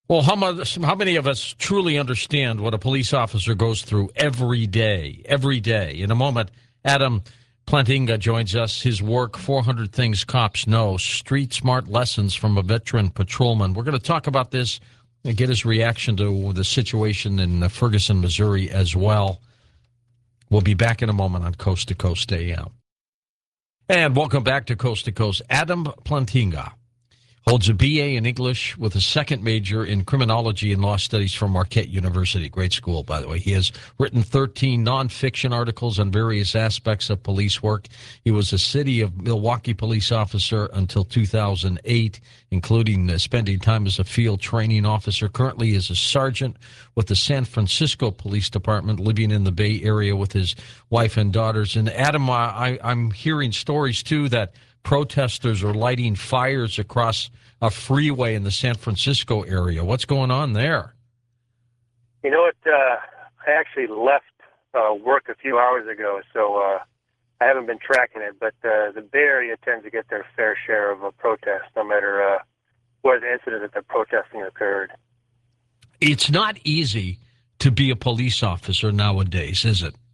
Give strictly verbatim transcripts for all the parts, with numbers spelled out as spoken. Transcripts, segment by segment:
Well, how much, how many of us truly understand what a police officer goes through every day, every day? In a moment, Adam Plantinga joins us. His work, four hundred Things Cops Know, Street Smart Lessons from a Veteran Patrolman. We're going to talk about this and get his reaction to the situation in Ferguson, Missouri as well. We'll be back in a moment on Coast to Coast A M. And welcome back to Coast to Coast. Adam Plantinga holds a B A in English with a second major in criminology and law studies from Marquette University. Great school, by the way. He has written thirteen nonfiction articles on various aspects of police work. He was a city of Milwaukee police officer until two thousand eight, including uh, spending time as a field training officer. Currently is a sergeant with the San Francisco Police Department, living in the Bay Area with his wife and daughters. And Adam, I, I'm hearing stories, too, that protesters are lighting fires across a freeway in the San Francisco area. What's going on there? You know what? Uh, I actually left uh, work a few hours ago, so uh, I haven't been tracking it. But uh, the Bay Area tends to get their fair share of a protest, no matter uh, where the incident that they're protesting occurred. It's not easy to be a police officer nowadays, is it?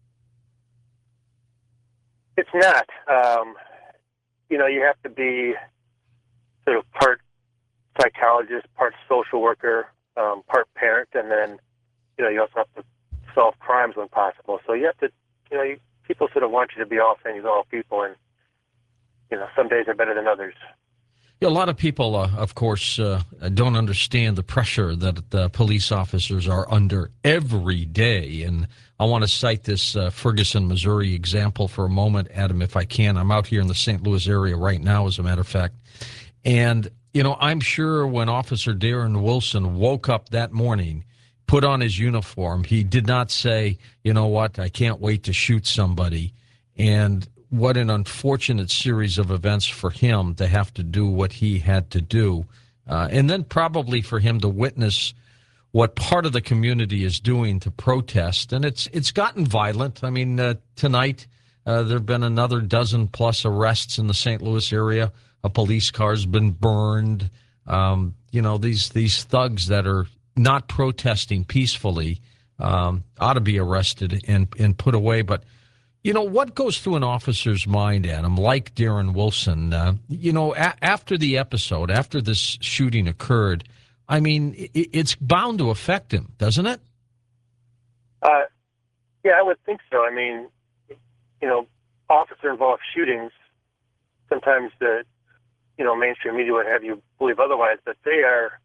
It's not. Um, You know, you have to be sort of part psychologist, part social worker, um, part parent, and then, you know, you also have to solve crimes when possible. So you have to, you know, you, people sort of want you to be all things, all people, and, you know, some days are better than others. Yeah, a lot of people, uh, of course, uh, don't understand the pressure that the police officers are under every day. And I want to cite this uh, Ferguson, Missouri example for a moment, Adam, if I can. I'm out here in the Saint Louis area right now, as a matter of fact. And, you know, I'm sure when Officer Darren Wilson woke up that morning, put on his uniform, he did not say, you know what, I can't wait to shoot somebody. And what an unfortunate series of events for him to have to do what he had to do. Uh, and then probably for him to witness what part of the community is doing to protest. And it's it's gotten violent. I mean, uh, tonight uh, there have been another dozen plus arrests in the Saint Louis area. A police car's been burned. Um, you know, these, these thugs that are not protesting peacefully um, ought to be arrested and, and put away. But you know, what goes through an officer's mind, Adam, like Darren Wilson, uh, you know, a- after the episode, after this shooting occurred, I mean, it- it's bound to affect him, doesn't it? Uh, yeah, I would think so. I mean, you know, officer-involved shootings, sometimes the, you know, mainstream media would have you believe otherwise, but they are,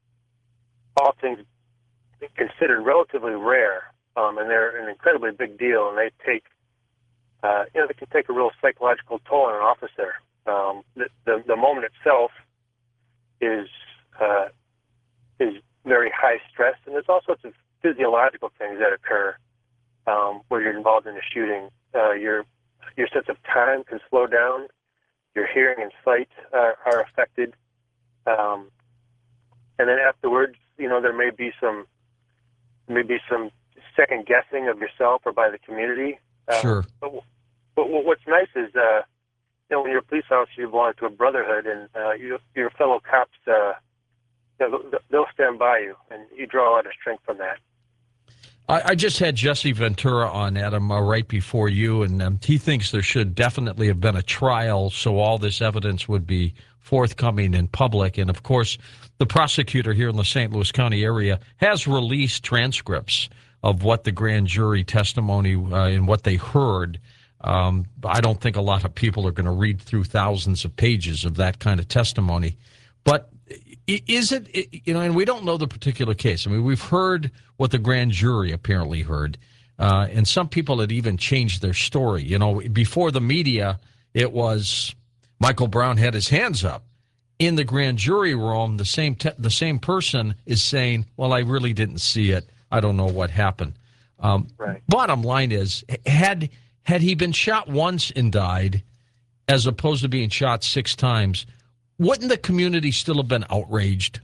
all things considered, relatively rare, um, and they're an incredibly big deal, and they take Uh, you know, they can take a real psychological toll on an officer. Um, the, the the moment itself is uh, is very high stress, and there's all sorts of physiological things that occur um, where you're involved in a shooting. Uh, your your sense of time can slow down. Your hearing and sight uh, are affected, um, and then afterwards, you know, there may be some maybe some second guessing of yourself or by the community. Uh, Sure. But, but what's nice is, uh, you know, when you're a police officer, you belong to a brotherhood, and uh, you, your fellow cops, uh, you know, they'll stand by you, and you draw a lot of strength from that. I, I just had Jesse Ventura on, Adam, uh, right before you, and um, he thinks there should definitely have been a trial so all this evidence would be forthcoming in public. And, of course, the prosecutor here in the Saint Louis County area has released transcripts of what the grand jury testimony uh, and what they heard. Um, I don't think a lot of people are going to read through thousands of pages of that kind of testimony. But is it, you know, and we don't know the particular case. I mean, we've heard what the grand jury apparently heard, uh, and some people had even changed their story. You know, before the media, it was Michael Brown had his hands up. In the grand jury room, the same te- the same person is saying, well, I really didn't see it. I don't know what happened. Um, right. Bottom line is, had had he been shot once and died, as opposed to being shot six times, wouldn't the community still have been outraged?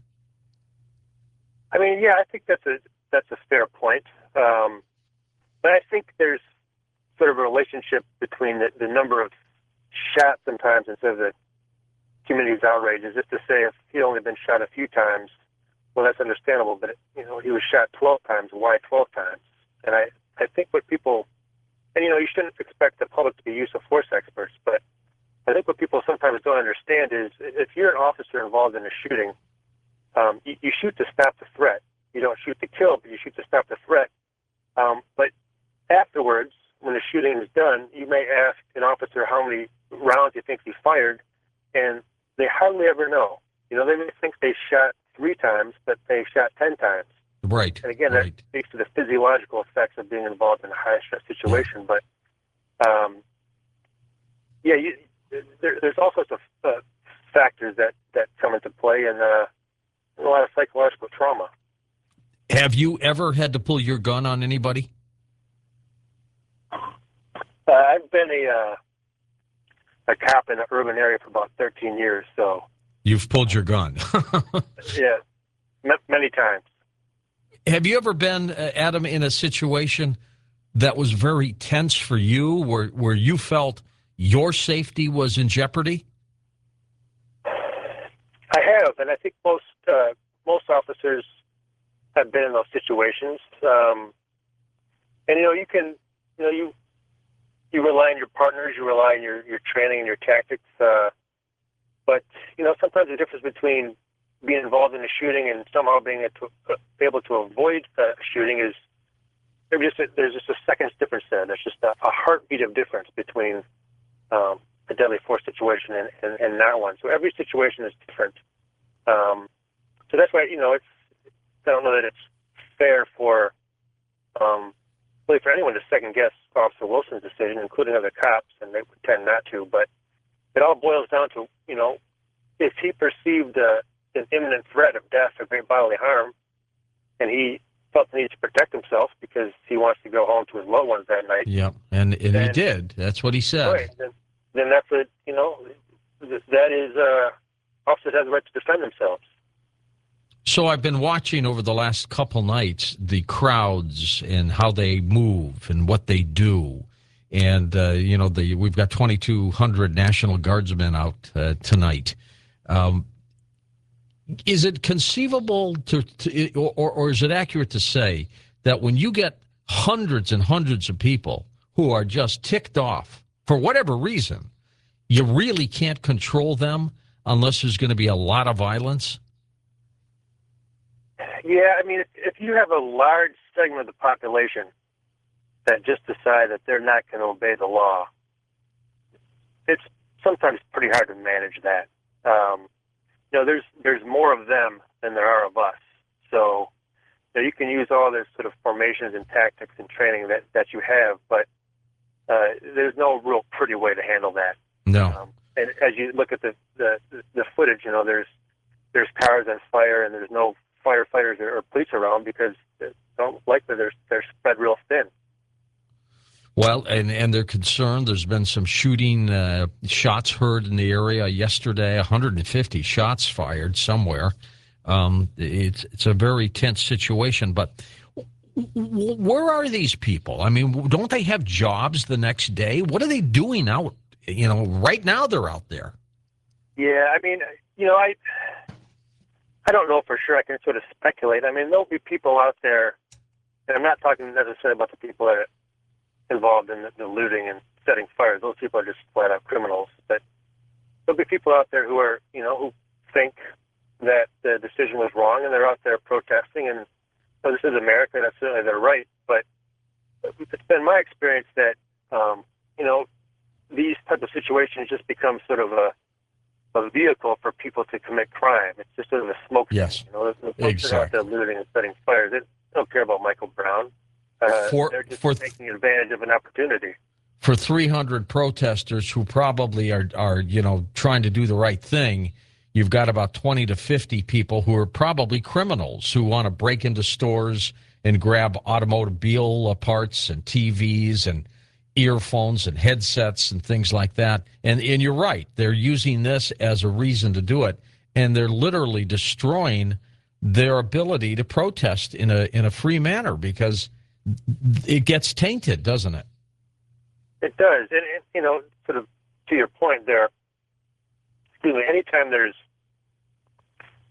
I mean, yeah, I think that's a that's a fair point. Um, but I think there's sort of a relationship between the, the number of shots sometimes instead of the community's outrage. Is just to say, if he'd only been shot a few times, well, that's understandable, but, you know, he was shot twelve times. Why twelve times? And I, I think what people, and, you know, you shouldn't expect the public to be use of force experts, but I think what people sometimes don't understand is if you're an officer involved in a shooting, um, you, you shoot to stop the threat. You don't shoot to kill, but you shoot to stop the threat. Um, but afterwards, when the shooting is done, you may ask an officer how many rounds he thinks he fired, and they hardly ever know. You know, they may think they shot three times, but they shot ten times. Right. And again, right. that speaks to the physiological effects of being involved in a high-stress situation. But, um, yeah, you, there, there's all sorts of uh, factors that, that come into play, and uh, a lot of psychological trauma. Have you ever had to pull your gun on anybody? Uh, I've been a uh, a cop in an urban area for about thirteen years, so You've pulled your gun. yeah, m- many times. Have you ever been, uh, Adam, in a situation that was very tense for you, where where you felt your safety was in jeopardy? I have, and I think most uh, most officers have been in those situations. Um, and you know, you can, you know, you you rely on your partners, you rely on your, your training and your tactics. Uh, but you know, sometimes the difference between being involved in a shooting and somehow being able to, able to avoid a shooting is there's just a, there's just a second's difference there. There's just a, a heartbeat of difference between um, a deadly force situation and, and, and not one. So every situation is different. Um, so that's why, you know, it's, I don't know that it's fair for, um, really for anyone to second guess Officer Wilson's decision, including other cops, and they would tend not to. But it all boils down to, you know, if he perceived uh, an imminent threat of death or great bodily harm, and he felt the need to protect himself because he wants to go home to his loved ones that night. Yeah, and, and then, he did. That's what he said. Right. Then, then that's what, you know, that is, uh, officers have the right to defend themselves. So I've been watching over the last couple nights the crowds and how they move and what they do. And, uh, you know, the we've got twenty-two hundred National Guardsmen out uh, tonight. Um, is it conceivable to, to or, or is it accurate to say that when you get hundreds and hundreds of people who are just ticked off for whatever reason, you really can't control them unless there's going to be a lot of violence? Yeah, I mean, if, if you have a large segment of the population that just decide that they're not going to obey the law, it's sometimes pretty hard to manage that. Um, you know, there's there's more of them than there are of us. So, you know, you can use all this sort of formations and tactics and training that, that you have, but uh, there's no real pretty way to handle that. No. Um, and as you look at the, the the footage, you know, there's there's cars on fire and there's no firefighters or, or police around because don't likely they're they're spread real thin. Well, and, and they're concerned. There's been some shooting, uh, shots heard in the area yesterday, one hundred fifty shots fired somewhere. Um, it's it's a very tense situation. But w- where are these people? I mean, don't they have jobs the next day? What are they doing out? You know, right now they're out there. Yeah, I mean, you know, I I don't know for sure. I can sort of speculate. I mean, there'll be people out there, and I'm not talking necessarily about the people that are involved in the, the looting and setting fires. Those people are just flat out criminals. But there'll be people out there who are, you know, who think that the decision was wrong, and they're out there protesting. And so this is America. That's certainly their right. But it's been my experience that, um, you know, these type of situations just become sort of a a vehicle for people to commit crime. It's just sort of a smoke. Yes, you know, the folks exactly. out there looting and setting fires. They don't care about Michael Brown. Uh, for, they're just for, taking advantage of an opportunity. For three hundred protesters who probably are, are, you know, trying to do the right thing, you've got about twenty to fifty people who are probably criminals who want to break into stores and grab automobile parts and T Vs and earphones and headsets and things like that. And, and you're right. They're using this as a reason to do it. And they're literally destroying their ability to protest in a in a free manner because it gets tainted, doesn't it? It does. And, and, you know, sort of to your point there, excuse me, anytime there's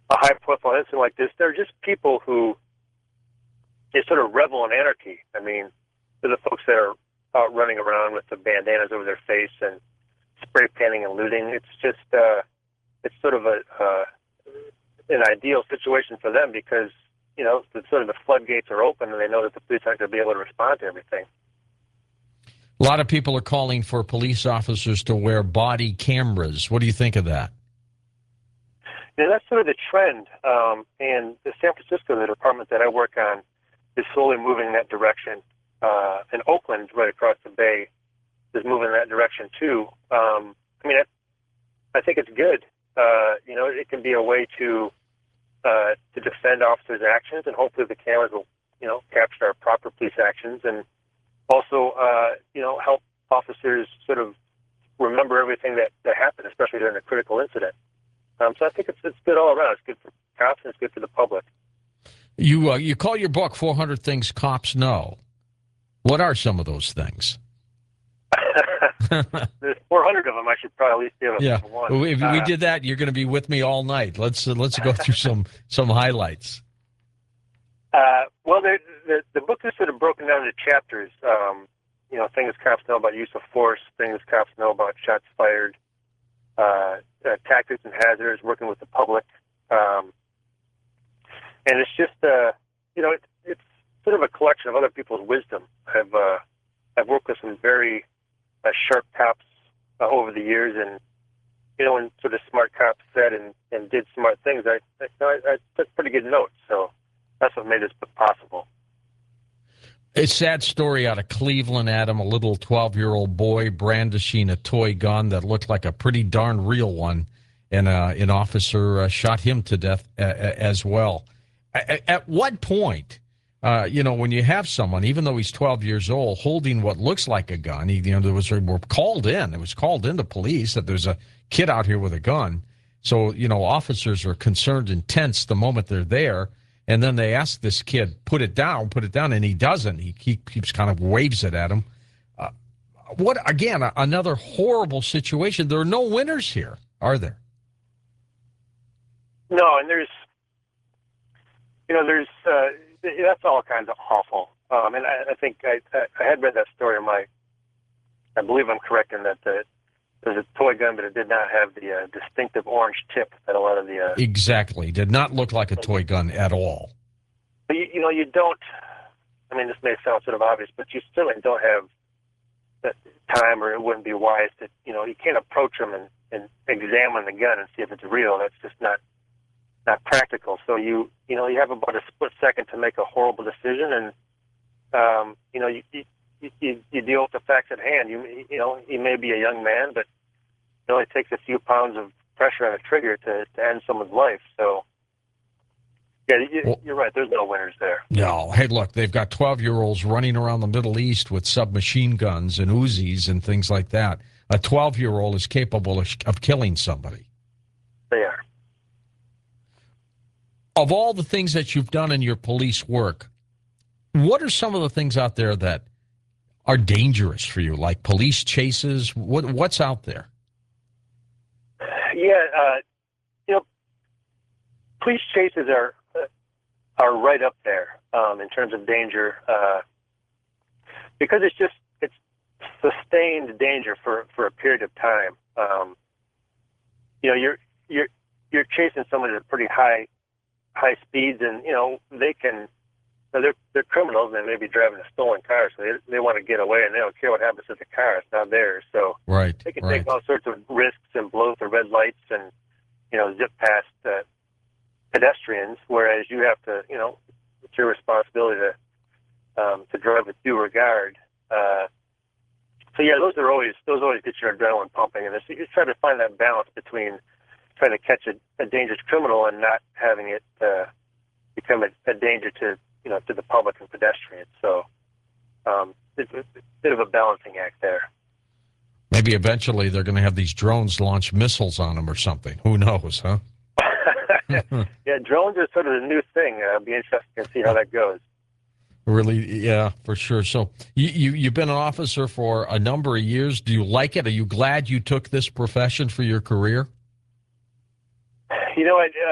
a high-profile incident like this, they're just people who they sort of revel in anarchy. I mean, they're the folks that are out running around with the bandanas over their face and spray painting and looting. It's just, uh, it's sort of a uh, an ideal situation for them because, you know, the, sort of the floodgates are open and they know that the police aren't going to be able to respond to everything. A lot of people are calling for police officers to wear body cameras. What do you think of that? You know, that's sort of the trend. Um, and the San Francisco, the department that I work on, is slowly moving in that direction. Uh, and Oakland, right across the bay, is moving in that direction too. Um, I mean, I, I think it's good. Uh, you know, it can be a way to uh, to defend officers' actions, and hopefully the cameras will, you know, capture our proper police actions, and also, uh, you know, help officers sort of remember everything that, that happened, especially during a critical incident. Um, so I think it's it's good all around. It's good for cops and it's good for the public. You uh, you call your book four hundred Things Cops Know. What are some of those things? There's four hundred of them. I should probably at least give yeah. one. Well, if uh, we did that, you're going to be with me all night. Let's uh, let's go through some some highlights. Uh, well, the, the the book is sort of broken down into chapters. Um, you know, things cops know about use of force, things cops know about shots fired, uh, uh, tactics and hazards, working with the public, um, and it's just uh, you know, it, it's sort of a collection of other people's wisdom. I've uh, I've worked with some very uh, sharp cops uh, over the years, and you know, when sort of smart cops said and, and did smart things, I I, I I took pretty good notes. So that's what made this book possible. A sad story out of Cleveland, Adam. A little twelve-year-old boy brandishing a toy gun that looked like a pretty darn real one, and uh, an officer uh, shot him to death uh, as well. At, at what point, uh, you know, when you have someone, even though he's twelve years old, holding what looks like a gun, he, you know, there was were called in. It was called into police that there's a kid out here with a gun. So, you know, officers are concerned and tense the moment they're there. And then they ask this kid, put it down, put it down, and he doesn't. He, he keeps kind of waves it at him. Uh, what, again, a, another horrible situation. There are no winners here, are there? No, and there's, you know, there's, uh, that's all kinds of awful. Um, and I, I think I, I had read that story in my, I believe I'm correct in that the, there's a toy gun, but it did not have the uh, distinctive orange tip that a lot of the... Uh, exactly. Did not look like a toy gun at all. But, you, you know, you don't... I mean, this may sound sort of obvious, but you certainly don't have the time, or it wouldn't be wise to, you know, you can't approach them and, and examine the gun and see if it's real. That's just not not practical. So you, you know, you have about a split second to make a horrible decision, and, um, you know, you... you You, you deal with the facts at hand. You you know, he may be a young man, but it only takes a few pounds of pressure on a trigger to, to end someone's life. So, yeah, you, well, you're right. There's no winners there. No. Hey, look, they've got twelve-year-olds running around the Middle East with submachine guns and Uzis and things like that. A twelve-year-old is capable of, of killing somebody. They are. Of all the things that you've done in your police work, what are some of the things out there that are dangerous for you, like police chases? What what's out there? Yeah, uh, you know, police chases are uh, are right up there um, in terms of danger uh, because it's just it's sustained danger for, for a period of time. Um, you know, you're you're you're chasing someone at pretty high high speeds, and you know they can. Now they're they're criminals, and they may be driving a stolen car, so they they want to get away, and they don't care what happens to the car; it's not theirs. So right, they can right. take all sorts of risks and blow through red lights, and you know zip past uh, pedestrians. Whereas you have to, you know, it's your responsibility to um, to drive with due regard. Uh, so yeah, those are always those always get your adrenaline pumping, and you try to find that balance between trying to catch a, a dangerous criminal and not having it uh, become a, a danger to you know, to the public and pedestrians. So um, it's, it's a bit of a balancing act there. Maybe eventually they're going to have these drones launch missiles on them or something. Who knows, huh? Yeah, drones are sort of the new thing. Uh, it'll be interesting to see how that goes. Really, yeah, for sure. So you, you, you've been an officer for a number of years. Do you like it? Are you glad you took this profession for your career? You know, I, uh,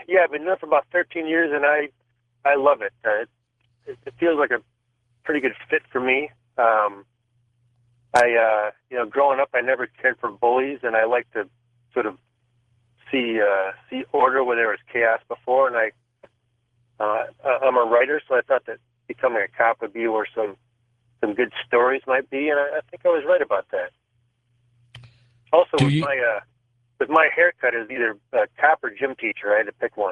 yeah, I've been doing it for about thirteen years, and I I love it. Uh, it, it feels like a pretty good fit for me. Um, I, uh, you know, growing up, I never cared for bullies, and I like to sort of see uh, see order where there was chaos before. And I, uh, I'm a writer, so I thought that becoming a cop would be where some some good stories might be, and I, I think I was right about that. Also, Do with you... my uh, with my haircut, is either a cop or gym teacher. I had to pick one.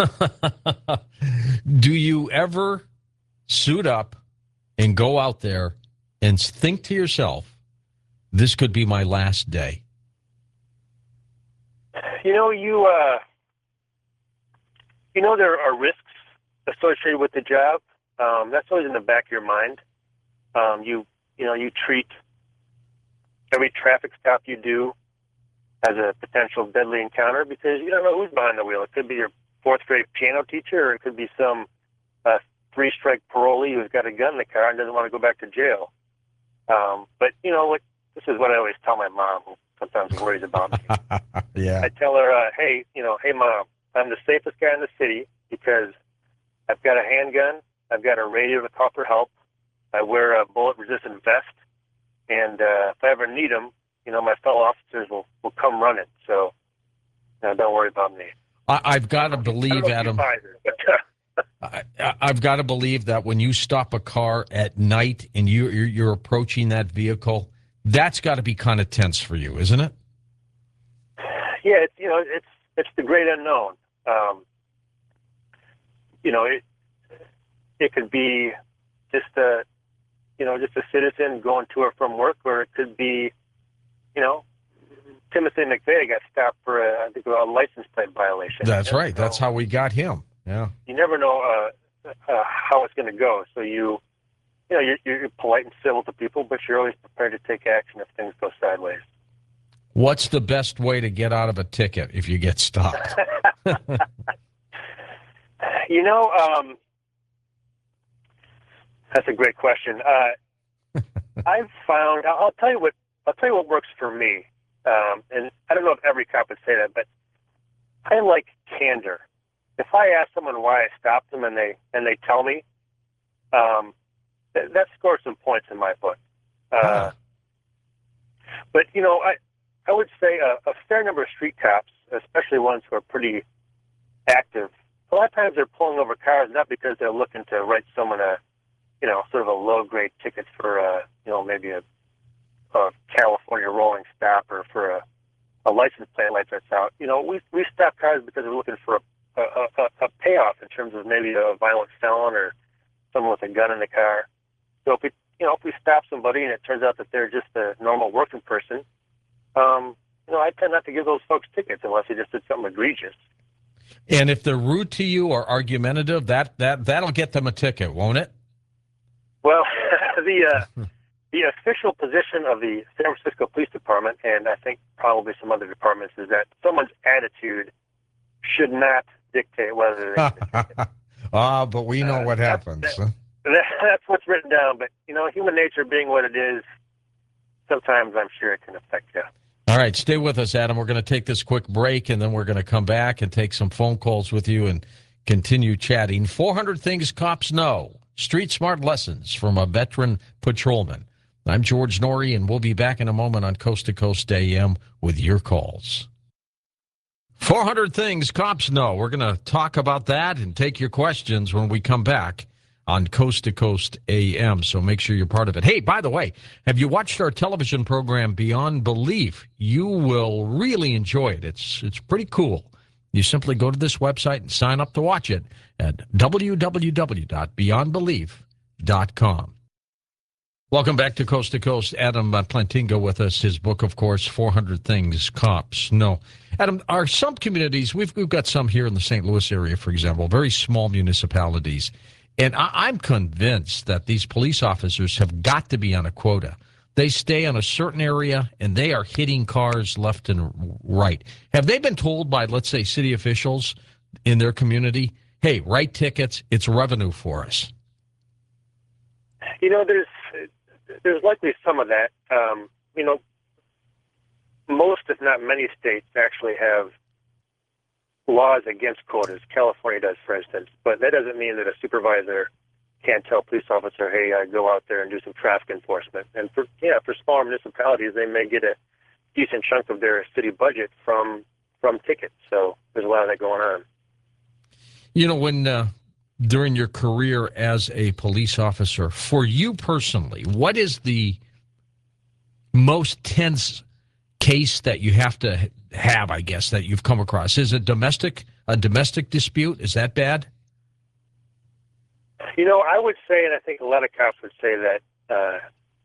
Do you ever suit up and go out there and think to yourself, this could be my last day? You know, you uh, you know there are risks associated with the job. Um, that's always in the back of your mind. Um, you you know you treat every traffic stop you do as a potential deadly encounter because you don't know who's behind the wheel. It could be your fourth grade piano teacher, or it could be some uh, three strike parolee who's got a gun in the car and doesn't want to go back to jail. Um, but you know what? This is what I always tell my mom, who sometimes worries about me. Yeah. I tell her, uh, hey, you know, hey mom, I'm the safest guy in the city because I've got a handgun, I've got a radio to call for help, I wear a bullet-resistant vest, and uh, if I ever need them, you know, my fellow officers will, will come running. So, uh, don't worry about me. I, I've got to believe, Adam. Either, but, uh, I, I've got to believe that when you stop a car at night and you, you're, you're approaching that vehicle, that's got to be kind of tense for you, isn't it? Yeah, it's you know, it's it's the great unknown. Um, you know, it it could be just a you know just a citizen going to or from work, or it could be, you know, Timothy McVeigh got stopped for a, I think, a license plate violation. That's right. So that's how we got him. Yeah. You never know uh, uh, how it's going to go. So you, you know, you're, you're polite and civil to people, but you're always prepared to take action if things go sideways. What's the best way to get out of a ticket if you get stopped? You know, um, that's a great question. Uh, I've found. I'll tell you what. I'll tell you what works for me. Um, and I don't know if every cop would say that, but I like candor. If I ask someone why I stopped them and they and they tell me, um, th- that scores some points in my book. Uh, huh. But you know, I I would say a, a fair number of street cops, especially ones who are pretty active, a lot of times they're pulling over cars not because they're looking to write someone a, you know, sort of a low grade ticket for a, you know, maybe a, a California rolling stop or for a, a license plate light that's out. You know, we we stop cars because we're looking for a A, a, a payoff in terms of maybe a violent felon or someone with a gun in the car. So if we, you know, if we stop somebody and it turns out that they're just a normal working person, um, you know, I tend not to give those folks tickets unless they just did something egregious. And if they're rude to you or argumentative, that that that'll get them a ticket, won't it? Well, the uh, the official position of the San Francisco Police Department, and I think probably some other departments, is that someone's attitude should not dictate whether they Ah, but we know uh, what happens. That, that, that's what's written down. But, you know, human nature being what it is, sometimes I'm sure it can affect you. All right, stay with us, Adam. We're going to take this quick break, and then we're going to come back and take some phone calls with you and continue chatting. four hundred Things Cops Know, Street Smart Lessons from a Veteran Patrolman. I'm George Norrie, and we'll be back in a moment on Coast to Coast A M with your calls. four hundred Things Cops Know. We're going to talk about that and take your questions when we come back on Coast to Coast A M, so make sure you're part of it. Hey, by the way, have you watched our television program Beyond Belief? You will really enjoy it. It's it's pretty cool. You simply go to this website and sign up to watch it at w w w dot beyond belief dot com. Welcome back to Coast to Coast. Adam Plantinga with us. His book, of course, four hundred Things Cops Know. Adam, are some communities, we've, we've got some here in the Saint Louis area, for example, very small municipalities, and I, I'm convinced that these police officers have got to be on a quota. They stay in a certain area, and they are hitting cars left and right. Have they been told by, let's say, city officials in their community, hey, write tickets, it's revenue for us? You know, there's there's likely some of that. Um, you know, most, if not many states actually have laws against quotas. California does, for instance, but that doesn't mean that a supervisor can't tell a police officer, "Hey, uh, go out there and do some traffic enforcement." And for yeah, for smaller municipalities, they may get a decent chunk of their city budget from from tickets. So there's a lot of that going on. You know, when uh, during your career as a police officer, for you personally, what is the most tense case that you have to have, I guess, that you've come across? Is it domestic, a domestic dispute? Is that bad? You know, I would say, and I think a lot of cops would say that uh,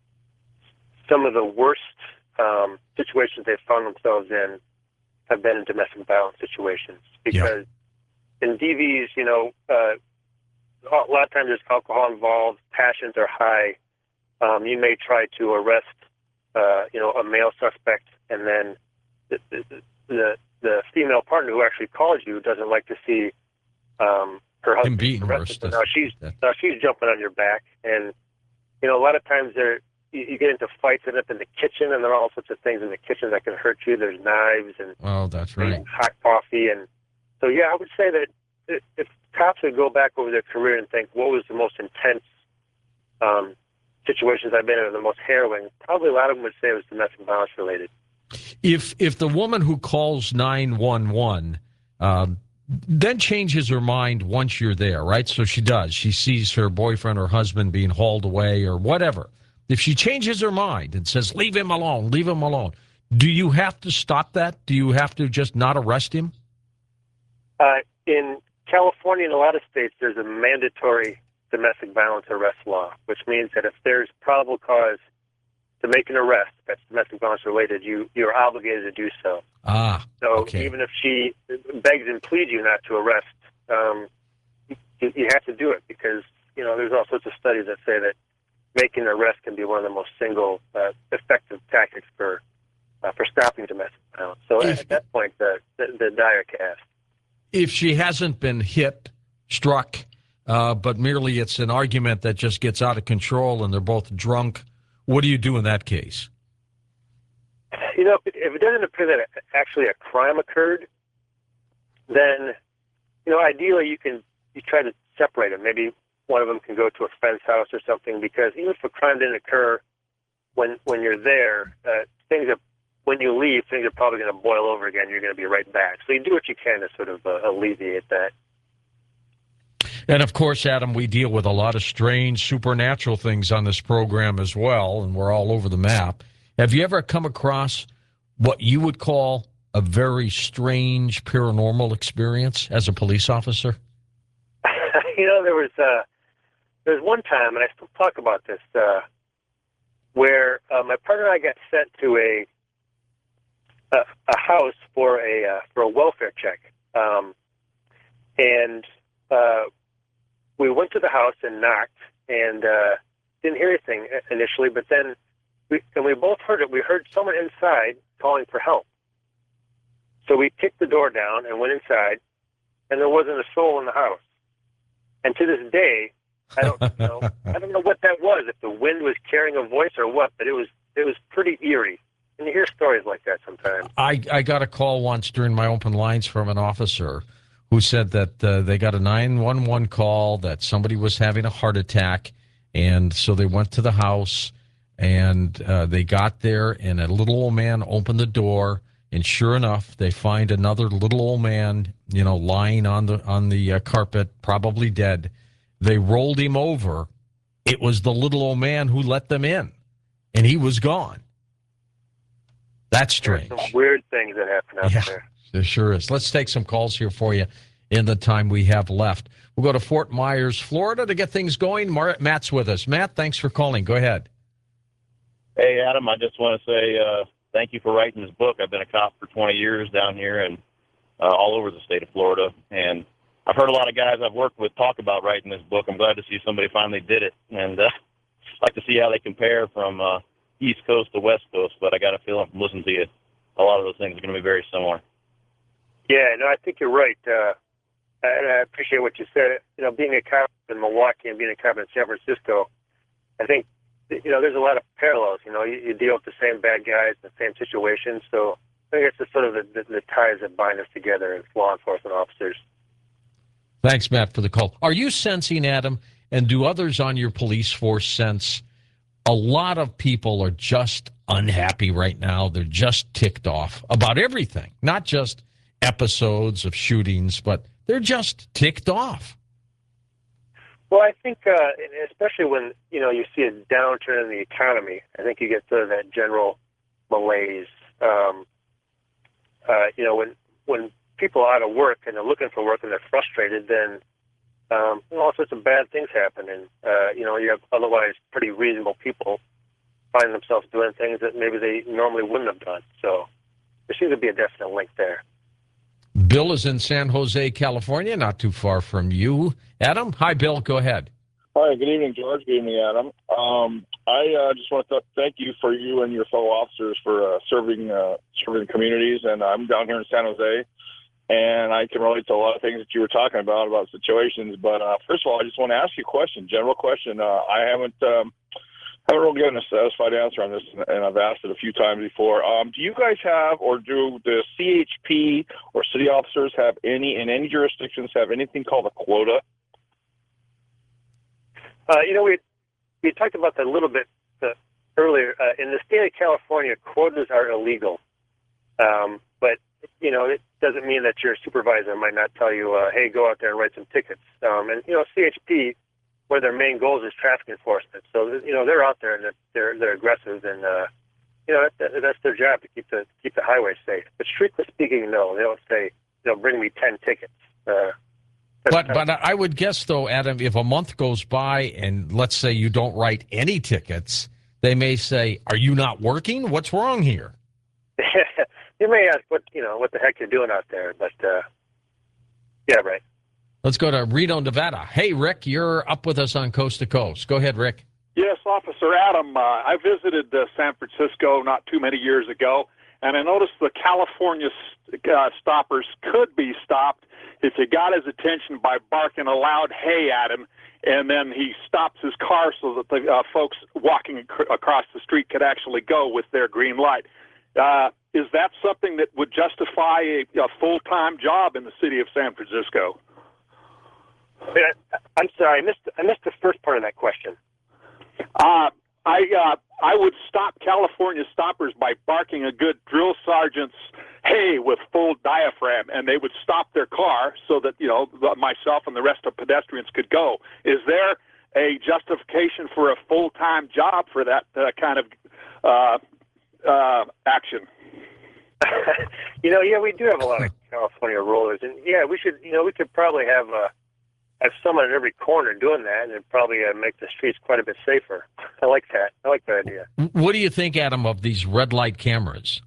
some of the worst um, situations they've found themselves in have been in domestic violence situations. Because yeah. in D Vs, you know, uh, a lot of times there's alcohol involved, passions are high. Um, you may try to arrest, uh, you know, a male suspect, and then the, the, the, the female partner who actually called you doesn't like to see um, her husband being arrested. arrested. Now she's now she's jumping on your back, and you know a lot of times there you, you get into fights and up in the kitchen, and there are all sorts of things in the kitchen that can hurt you. There's knives and oh, that's right, and hot coffee, and so yeah, I would say that if, if cops would go back over their career and think what was the most intense um, situations I've been in, or the most harrowing, probably a lot of them would say it was domestic violence related. If if the woman who calls nine one one um, then changes her mind once you're there, right? So she does. She sees her boyfriend or husband being hauled away or whatever. If she changes her mind and says, leave him alone, leave him alone, do you have to stop that? Do you have to just not arrest him? Uh, in California and a lot of states, there's a mandatory domestic violence arrest law, which means that if there's probable cause to make an arrest that's domestic violence related, you, you're obligated to do so. Ah, so okay. Even if she begs and pleads you not to arrest, um, you, you have to do it because, you know, there's all sorts of studies that say that making an arrest can be one of the most single uh, effective tactics for uh, for stopping domestic violence. So if, at that point, the, the, the die are cast. If she hasn't been hit, struck, uh, but merely it's an argument that just gets out of control and they're both drunk, what do you do in that case? You know, if it doesn't appear that actually a crime occurred, then, you know, ideally you can you try to separate them. Maybe one of them can go to a friend's house or something, because even if a crime didn't occur when when you're there, uh, things are, when you leave, things are probably going to boil over again. You're going to be right back. So you do what you can to sort of uh, alleviate that. And, of course, Adam, we deal with a lot of strange supernatural things on this program as well, and we're all over the map. Have you ever come across what you would call a very strange paranormal experience as a police officer? You know, there was uh, there was one time, and I still talk about this, uh, where uh, my partner and I got sent to a a, a house for a uh, for a welfare check, um, and uh, we went to the house and knocked, and uh, didn't hear anything initially, but then we and we both heard it. We heard someone inside calling for help. So we kicked the door down and went inside, and there wasn't a soul in the house. And to this day, I don't know. I don't know what that was. If the wind was carrying a voice or what, but it was it was pretty eerie. And you hear stories like that sometimes. I, I got a call once during my open lines from an officer who said that uh, they got a nine one one call that somebody was having a heart attack, and so they went to the house, and uh, they got there, and a little old man opened the door, and sure enough, they find another little old man, you know, lying on the on the uh, carpet, probably dead. They rolled him over. It was the little old man who let them in, and he was gone. That's strange. There's some weird things that happen out yeah, there. There sure is. Let's take some calls here for you in the time we have left. We'll go to Fort Myers, Florida to get things going. Matt's with us. Matt, thanks for calling. Go ahead. Hey, Adam, I just want to say uh, thank you for writing this book. I've been a cop for twenty years down here and uh, all over the state of Florida. And I've heard a lot of guys I've worked with talk about writing this book. I'm glad to see somebody finally did it. And uh, I'd like to see how they compare from uh, East Coast to West Coast. But I got a feeling from listening to you, a lot of those things are going to be very similar. Yeah, no, I think you're right. Uh, and I appreciate what you said. You know, being a cop in Milwaukee and being a cop in San Francisco, I think, you know, there's a lot of parallels. You know, you, you deal with the same bad guys, the same situations. So I think it's just sort of the, the, the ties that bind us together as law enforcement officers. Thanks, Matt, for the call. Are you sensing, Adam, and do others on your police force sense a lot of people are just unhappy right now? They're just ticked off about everything, not just episodes of shootings, but they're just ticked off. Well, I think, uh, especially when, you know, you see a downturn in the economy, I think you get sort of that general malaise. Um, uh, you know, when when people are out of work and they're looking for work and they're frustrated, then um, all sorts of bad things happen. And, uh, you know, you have otherwise pretty reasonable people find themselves doing things that maybe they normally wouldn't have done. So there seems to be a definite link there. Bill is in San Jose, California, not too far from you. Adam? Hi, Bill. Go ahead. Hi, good evening, George. Good evening, Adam. Um, I uh, just want to thank you for you and your fellow officers for uh, serving uh, serving the communities. And I'm down here in San Jose, and I can relate to a lot of things that you were talking about, about situations. But uh, first of all, I just want to ask you a question, general question. Uh, I haven't um, haven't really gotten a satisfied answer on this, and I've asked it a few times before. Um, do you guys have, or do the C H P or city officers have any, in any jurisdictions, have anything called a quota? Uh, you know, we we talked about that a little bit uh, earlier. Uh, in the state of California, quotas are illegal. Um, but, you know, it doesn't mean that your supervisor might not tell you, uh, hey, go out there and write some tickets. Um, and, you know, C H P, one of their main goals is traffic enforcement. So, you know, they're out there and they're, they're, they're aggressive. And, uh, you know, that, that's their job to keep the keep the highway safe. But strictly speaking, no, they don't say, you know, bring me ten tickets. Uh But but I would guess, though, Adam, if a month goes by and let's say you don't write any tickets, they may say, are you not working? What's wrong here? You may ask what, you know, what the heck you're doing out there. But, uh, yeah, right. Let's go to Reno, Nevada. Hey, Rick, you're up with us on Coast to Coast. Go ahead, Rick. Yes, Officer Adam. Uh, I visited uh, San Francisco not too many years ago, and I noticed the California uh, stoppers could be stopped if you got his attention by barking a loud "hey" at him, and then he stops his car so that the uh, folks walking ac- across the street could actually go with their green light. Uh, is that something that would justify a, a full-time job in the city of San Francisco? I'm sorry, I missed I missed the first part of that question. Uh, I uh, I would stop California stoppers by barking a good drill sergeant's "hey" with full diaphragm, and they would stop their car so that, you know, myself and the rest of pedestrians could go. Is there a justification for a full-time job for that uh, kind of uh, uh, action? You know, yeah, we do have a lot of California rollers, and yeah, we should, you know, we could probably have uh, have someone at every corner doing that, and it'd probably uh, make the streets quite a bit safer. I like that. I like that idea. What do you think, Adam, of these red light cameras?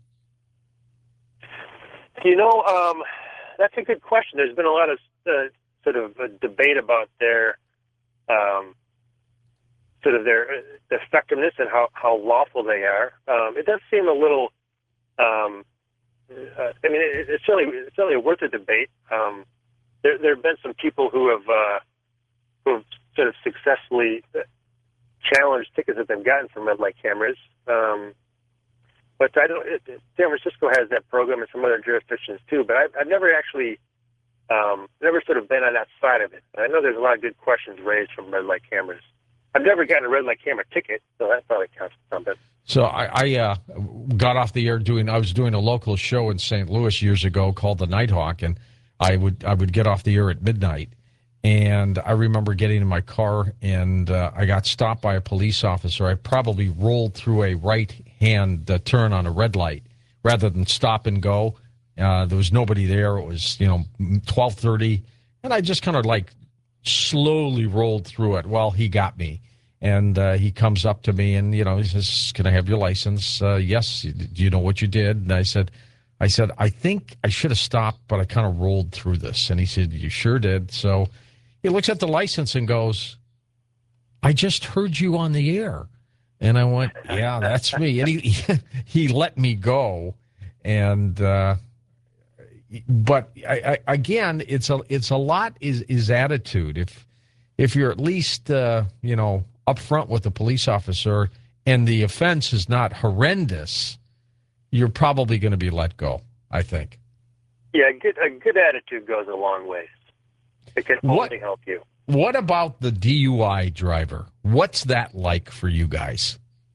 You know, um, that's a good question. There's been a lot of uh, sort of a debate about their um, sort of their uh, effectiveness and how, how lawful they are. Um, it does seem a little. Um, uh, I mean, it, it's certainly it's certainly worth a debate. Um, there there have been some people who have uh, who have sort of successfully challenged tickets that they've gotten from red light cameras. Um, But I don't. It, San Francisco has that program and some other jurisdictions too. But I've, I've never actually, um, never sort of been on that side of it. I know there's a lot of good questions raised from red light cameras. I've never gotten a red light camera ticket, so that probably counts for something. So I, I uh, got off the air doing. I was doing a local show in Saint Louis years ago called the Nighthawk, and I would I would get off the air at midnight. And I remember getting in my car, and uh, I got stopped by a police officer. I probably rolled through a right-hand uh, turn on a red light rather than stop and go. Uh, there was nobody there. It was, you know, twelve thirty, and I just kind of like slowly rolled through it. Well, he got me, and uh, he comes up to me, and you know, he says, "Can I have your license?" Uh, yes. Do you know what you did? And I said, "I said I think I should have stopped, but I kind of rolled through this." And he said, "You sure did." So he looks at the license and goes, "I just heard you on the air." And I went, "Yeah, that's me." And he he let me go. And uh, but I, I, again, it's a it's a lot is is attitude. If if you're at least uh, you know, upfront with the police officer and the offense is not horrendous, you're probably going to be let go, I think. Yeah, a good, a good attitude goes a long ways. It can only What, help you. what about the D U I driver? What's that like for you guys?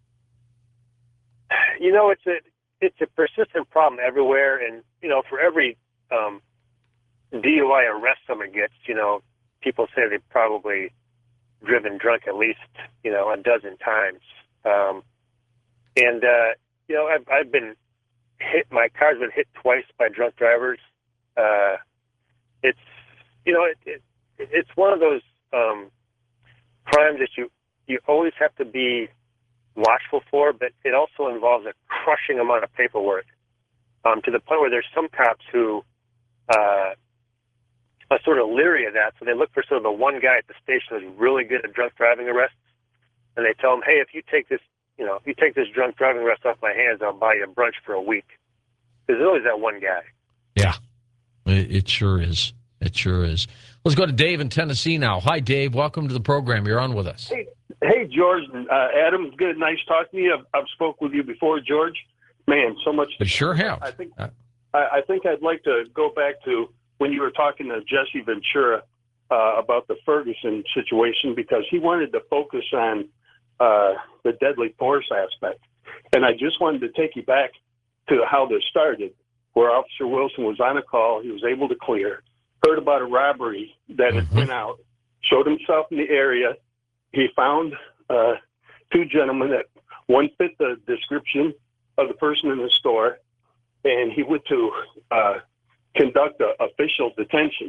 You know, it's a it's a persistent problem everywhere, and you know, for every um, D U I arrest someone gets, you know, people say they've probably driven drunk at least, you know, a dozen times. Um, and uh, you know, I've I've been hit. My car's been hit twice by drunk drivers. Uh, it's you know, it, it it's one of those um, crimes that you you always have to be watchful for, but it also involves a crushing amount of paperwork, um, to the point where there's some cops who uh, are sort of leery of that, so they look for sort of the one guy at the station who's really good at drunk driving arrests, and they tell him, hey, if you take this, you know, if you take this drunk driving arrest off my hands, I'll buy you a brunch for a week. There's always that one guy. Yeah, it, it sure is. It sure is. Let's go to Dave in Tennessee now. Hi, Dave. Welcome to the program. You're on with us. Hey, hey, George. Uh, Adam, good. Nice talking to you. I've, I've spoke with you before, George. Man, so much. You sure have. I think Uh, I, I think I'd like to go back to when you were talking to Jesse Ventura uh, about the Ferguson situation, because he wanted to focus on uh, the deadly force aspect. And I just wanted to take you back to how this started, where Officer Wilson was on a call. He was able to clear, heard about a robbery that had Mhm. been out, showed himself in the area. He found uh, two gentlemen that one fit the description of the person in the store, and he went to uh, conduct an official detention.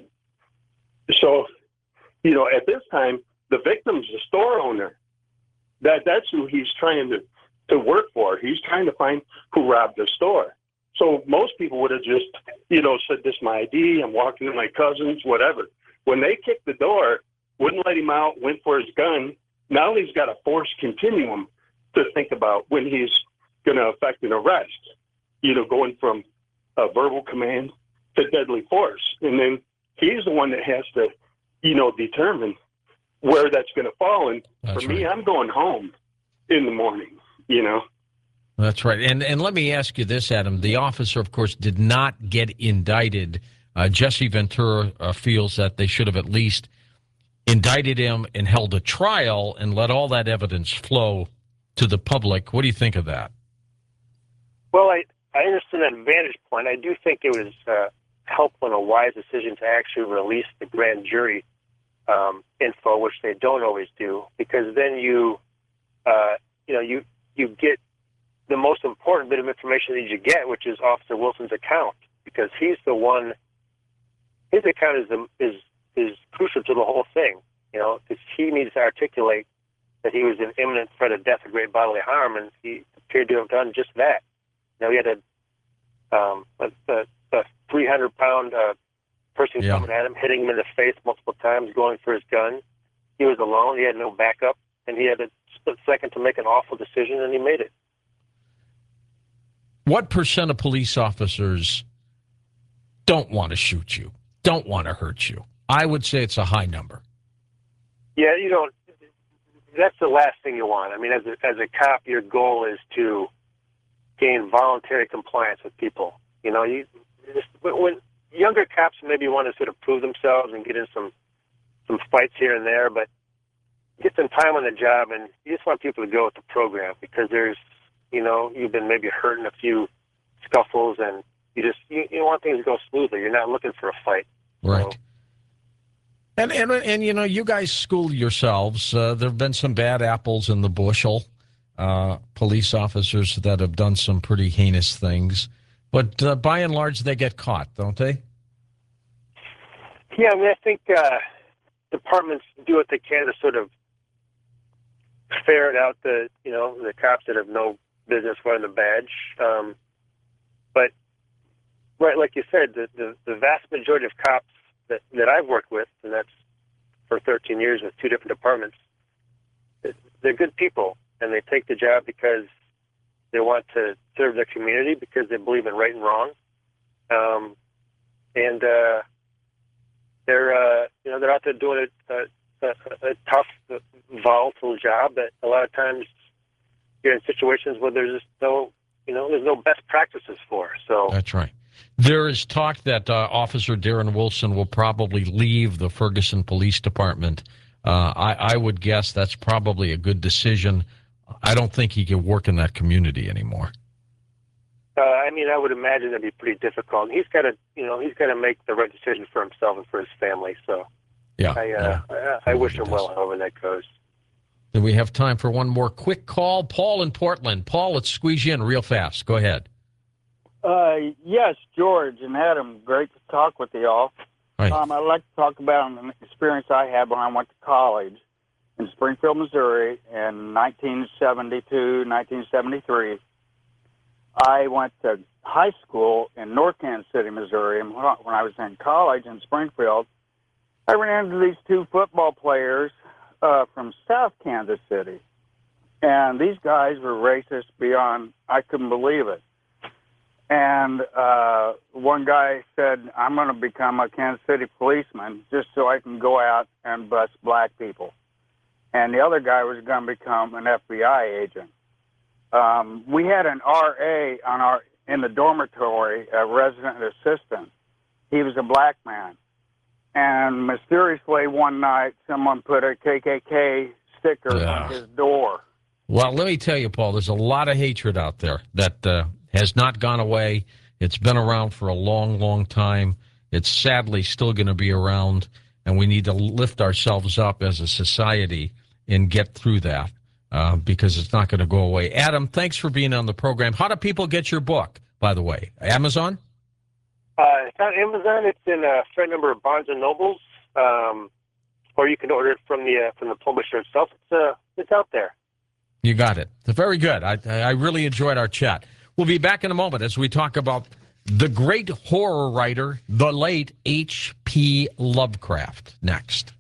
So, you know, at this time, the victim's the store owner. That that's who he's trying to, to work for. He's trying to find who robbed the store. So most people would have just, you know, said, this is my I D, I'm walking to my cousin's, whatever. When they kicked the door, wouldn't let him out, went for his gun, now he's got a force continuum to think about when he's going to effect an arrest, you know, going from a verbal command to deadly force. And then he's the one that has to, you know, determine where that's going to fall. And That's for me, right. I'm going home in the morning, you know. That's right. And and let me ask you this, Adam. The officer, of course, did not get indicted. Uh, Jesse Ventura uh, feels that they should have at least indicted him and held a trial and let all that evidence flow to the public. What do you think of that? Well, I, I understand that vantage point. I do think it was uh, helpful and a wise decision to actually release the grand jury um, info, which they don't always do, because then you, uh, you know, you you get the most important bit of information that you get, which is Officer Wilson's account, because he's the one. His account is the, is is crucial to the whole thing, you know, because he needs to articulate that he was in imminent threat of death or great bodily harm, and he appeared to have done just that. You know, he had a um, a, a, a three hundred pound uh, person Yeah. coming at him, hitting him in the face multiple times, going for his gun. He was alone. He had no backup, and he had a split second to make an awful decision, and he made it. What percent of police officers don't want to shoot you, don't want to hurt you? I would say it's a high number. Yeah, you don't. That's the last thing you want. I mean, as a, as a cop, your goal is to gain voluntary compliance with people. You know, you just, when younger cops maybe want to sort of prove themselves and get in some some fights here and there, but get some time on the job, and you just want people to go with the program, because there's, you know, you've been maybe hurt in a few scuffles, and you just you, you want things to go smoothly. You're not looking for a fight. Right. So, And, and, and you know, you guys school yourselves. Uh, there have been some bad apples in the bushel, uh, police officers that have done some pretty heinous things. But uh, by and large, they get caught, don't they? yeah, I mean, I think uh, departments do what they can to sort of ferret out the, you know, the cops that have no business wearing the badge. Um, but, right, like you said, the, the, the vast majority of cops that, that I've worked with, and that's for thirteen years with two different departments, they're good people, and they take the job because they want to serve their community, because they believe in right and wrong. Um, and uh, they're, uh, you know, they're out there doing a, a, a, a tough, volatile job that a lot of times you're in situations where there's just no, you know, there's no best practices for. So That's right. There is talk that uh, Officer Darren Wilson will probably leave the Ferguson Police Department. Uh, I, I would guess that's probably a good decision. I don't think he can work in that community anymore. Uh, I mean, I would imagine it'd be pretty difficult. He's got to, you know, he's got to make the right decision for himself and for his family. So, Yeah. I, uh, yeah. I, I wish him well, however that goes. Then we have time for one more quick call. Paul in Portland. Paul, let's squeeze you in real fast. Go ahead. Uh, yes, George and Adam, great to talk with you all. Hi. Um, I'd like to talk about an experience I had when I went to college in Springfield, Missouri in nineteen seventy-two, nineteen seventy-three. I went to high school in North Kansas City, Missouri, and when I was in college in Springfield, I ran into these two football players uh, from South Kansas City. And these guys were racist beyond, I couldn't believe it. And uh, one guy said, I'm going to become a Kansas City policeman just so I can go out and bust black people. And the other guy was going to become an F B I agent. Um, we had an R A on our in the dormitory, a resident assistant. He was a black man. And mysteriously one night, someone put a K K K sticker Yeah. on his door. Well, let me tell you, Paul, there's a lot of hatred out there that uh, has not gone away. It's been around for a long, long time. It's sadly still going to be around, and we need to lift ourselves up as a society and get through that uh, because it's not going to go away. Adam, thanks for being on the program. How do people get your book, by the way? Amazon? Uh, it's on Amazon. It's in a fair number of Barnes and Nobles, um, or you can order it from the uh, from the publisher itself. It's uh, it's out there. You got it. Very good. I, I really enjoyed our chat. We'll be back in a moment as we talk about the great horror writer, the late H P Lovecraft, next.